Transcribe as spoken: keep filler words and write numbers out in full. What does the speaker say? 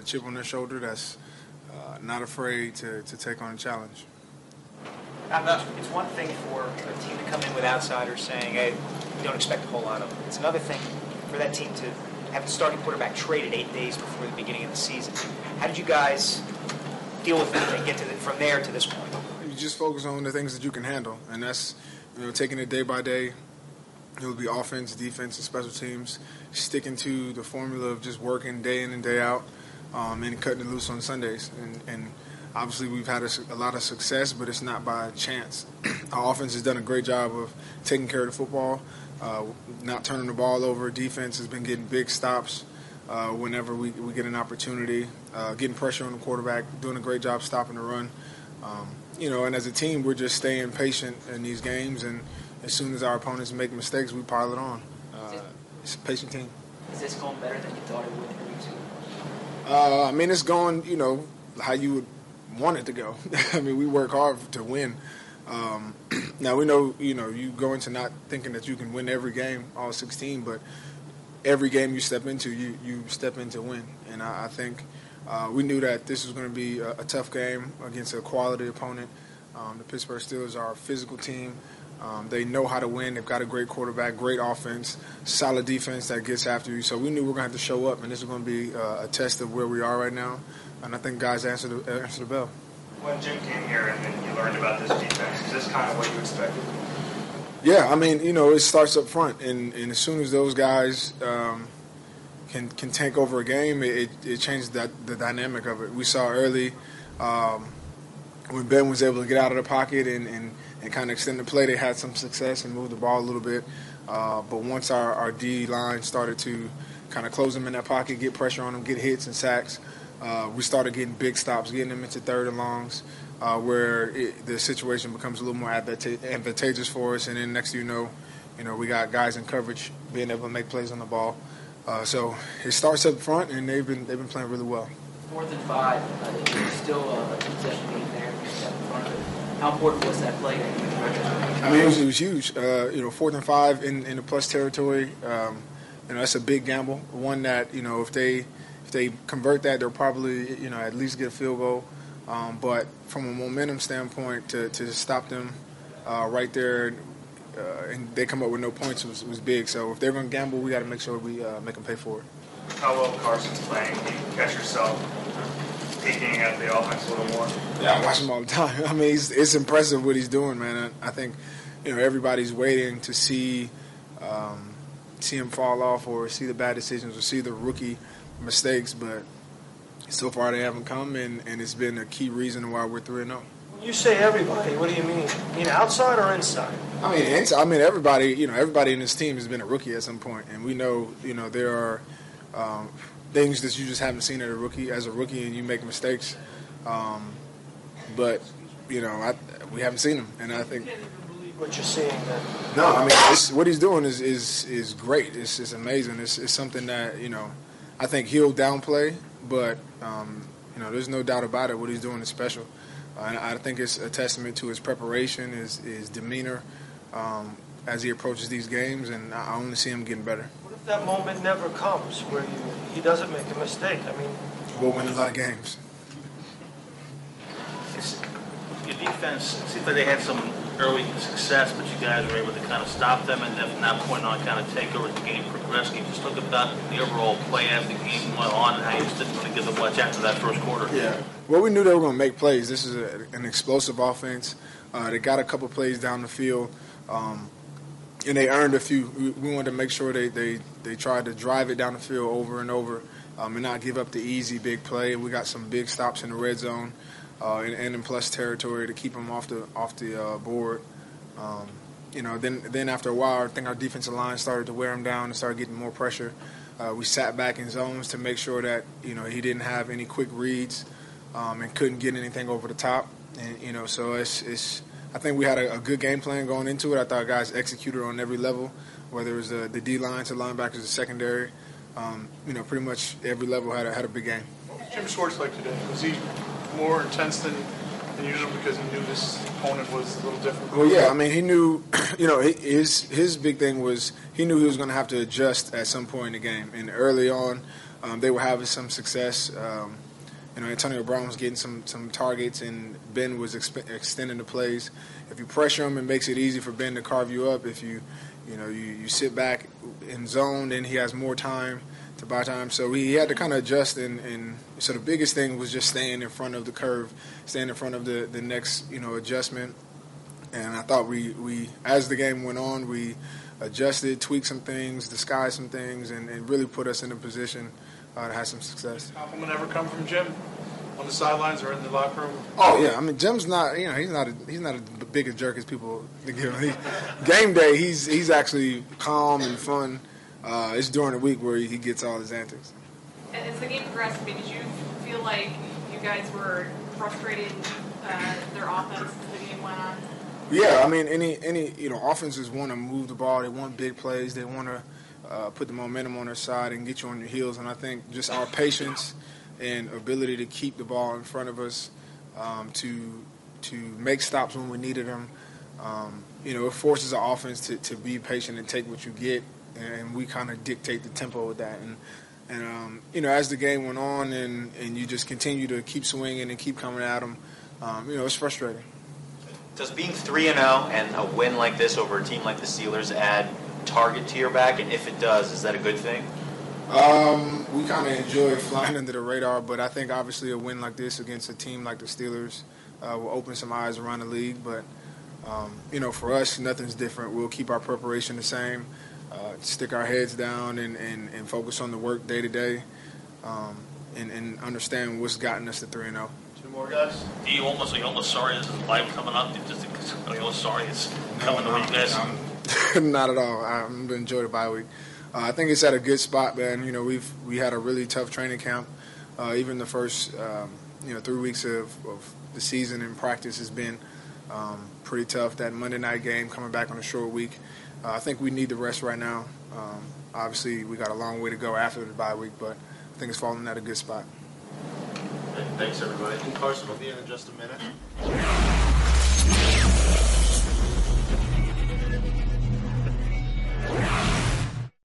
chip on their shoulder, that's uh, not afraid to, to take on a challenge. It's one thing for a team to come in with outsiders saying, hey, we don't expect a whole lot of them. It's another thing for that team to have the starting quarterback traded eight days before the beginning of the season. How did you guys deal with it and get to the, from there to this point? You just focus on the things that you can handle, and that's, you know, taking it day by day. It would be offense, defense, and special teams, sticking to the formula of just working day in and day out, um, and cutting it loose on Sundays. And, and obviously we've had a, a lot of success, but it's not by chance. Our offense has done a great job of taking care of the football, uh, not turning the ball over. Defense has been getting big stops uh, whenever we, we get an opportunity, uh, getting pressure on the quarterback, doing a great job stopping the run. Um, you know, and as a team, we're just staying patient in these games, and as soon as our opponents make mistakes, we pile it on. Uh, it's a patient team. Is this going better than you thought it would in week two? Uh, I mean, it's going, you know, how you would want it to go. I mean, we work hard to win. Um, now, we know, you know, you go into not thinking that you can win every game, all sixteen, but every game you step into, you, you step in to win. And I, I think uh, we knew that this was going to be a, a tough game against a quality opponent. Um, the Pittsburgh Steelers are a physical team. Um, they know how to win. They've got a great quarterback, great offense, solid defense that gets after you. So we knew we were going to have to show up, and this is going to be uh, a test of where we are right now. And I think guys answer the, answer the bell. When Jim came here and then you learned about this defense, is this kind of what you expected? Yeah, I mean, you know, it starts up front, and, and as soon as those guys um, can can take over a game, it, it changes that, the dynamic of it. We saw early um, when Ben was able to get out of the pocket and, and and kind of extend the play, they had some success and moved the ball a little bit. Uh, but once our, our D line started to kind of close them in that pocket, get pressure on them, get hits and sacks, uh, we started getting big stops, getting them into third and longs, uh, where it, the situation becomes a little more advantageous for us. And then next thing you know, you know, we got guys in coverage being able to make plays on the ball. Uh, so it starts up front, and they've been they've been playing really well. Fourth and five, uh, still a possession game there. You step in front of it. How important was that play? I mean, it was, it was huge. Uh, you know, fourth and five in, in the plus territory. Um, you know, that's a big gamble. One that, you know, if they if they convert that, they'll probably, you know, at least get a field goal. Um, but from a momentum standpoint, to, to stop them uh, right there, uh, and they come up with no points was, was big. So if they're going to gamble, we got to make sure we uh, make them pay for it. How well Carson's playing? Do you catch yourself peeking at the offense a little more? Yeah, I watch him all the time. I mean, it's, it's impressive what he's doing, man. I, I think, you know, everybody's waiting to see um, see him fall off or see the bad decisions or see the rookie mistakes, but so far they haven't come, and, and it's been a key reason why we're three and oh. You say everybody. What do you mean? You mean outside or inside? I mean, inside, I mean everybody. You know, everybody in this team has been a rookie at some point, and we know, you know, there are um, things that you just haven't seen as a rookie, as a rookie, and you make mistakes. Um, but you know, I, we haven't seen them, and I think what you're seeing. Then. No, I mean, it's, what he's doing is is, is great. It's, it's amazing. It's, it's something that, you know, I think he'll downplay, but um, you know, there's no doubt about it. What he's doing is special. Uh, and I think it's a testament to his preparation, his, his demeanor um, as he approaches these games, and I only see him getting better. What if that moment never comes where you, he doesn't make a mistake? I mean, we'll win a lot of games. It's, your defense, it seems like they had some early success, but you guys were able to kind of stop them, and from that point on, kind of take over the game progressively. Just look about the overall play as the game went on, and how you just didn't really give them much after that first quarter. Yeah. Well, we knew they were going to make plays. This is a, an explosive offense. Uh, they got a couple plays down the field, um, and they earned a few. We, we wanted to make sure they, they, they tried to drive it down the field over and over um, and not give up the easy big play. We got some big stops in the red zone uh, and, and in plus territory to keep them off the off the uh, board. Um, you know, then then after a while, I think our defensive line started to wear him down and started getting more pressure. Uh, we sat back in zones to make sure that, you know, he didn't have any quick reads. Um, and couldn't get anything over the top, and you know, so it's. it's I think we had a, a good game plan going into it. I thought guys executed on every level, whether it was the, the D line to linebackers, the secondary. Um, you know, pretty much every level had a, had a big game. What was Jim Schwartz like today? Was he more intense than, than usual because he knew this opponent was a little different? Well, yeah, I mean, he knew. You know, his his big thing was he knew he was going to have to adjust at some point in the game, and early on. um, they were having some success. Um, you know, Antonio Brown was getting some some targets, and Ben was exp- extending the plays. If you pressure him, it makes it easy for Ben to carve you up. If you, you know, you, you sit back in zone, then he has more time to buy time. So he had to kind of adjust, and, and so the biggest thing was just staying in front of the curve, staying in front of the, the next, you know, adjustment. And I thought we, we, as the game went on, we adjusted, tweaked some things, disguised some things, and, and really put us in a position uh, to have some success. Compliment ever come from Jim on the sidelines or in the locker room? Oh yeah, I mean Jim's not, you know, he's not a, he's not a big a jerk as people think. You know, he, game day, he's he's actually calm and fun. Uh, it's during the week where he gets all his antics. As the game progressed, I mean, did you feel like you guys were frustrated uh, their offense as the game went on? Yeah, I mean, any any you know, offenses want to move the ball. They want big plays. They want to uh, put the momentum on their side and get you on your heels. And I think just our patience and ability to keep the ball in front of us, um, to to make stops when we needed them, um, you know, it forces our offense to, to be patient and take what you get, and we kind of dictate the tempo with that. And and um, you know, as the game went on, and, and you just continue to keep swinging and keep coming at them, um, you know, it's frustrating. Does being three and oh and a win like this over a team like the Steelers add target to your back? And if it does, is that a good thing? Um, we kind of enjoy flying under the radar, but I think obviously a win like this against a team like the Steelers uh, will open some eyes around the league. But, um, you know, for us, nothing's different. We'll keep our preparation the same, uh, stick our heads down and, and, and focus on the work day to day, um, and, and understand what's gotten us to three and oh. Two more guys. Do you almost, are you almost sorry this is live coming up? You just, are you almost sorry it's coming No, to you guys? I'm, not at all. I'm going to enjoy the bye week. Uh, I think it's at a good spot, man. You know, we've we had a really tough training camp. Uh, even the first, um, you know, three weeks of, of the season in practice has been um, pretty tough. That Monday night game coming back on a short week. Uh, I think we need the rest right now. Um, obviously, we got a long way to go after the bye week, but I think it's falling at a good spot. Thanks, everybody. Carson will be in in just a minute.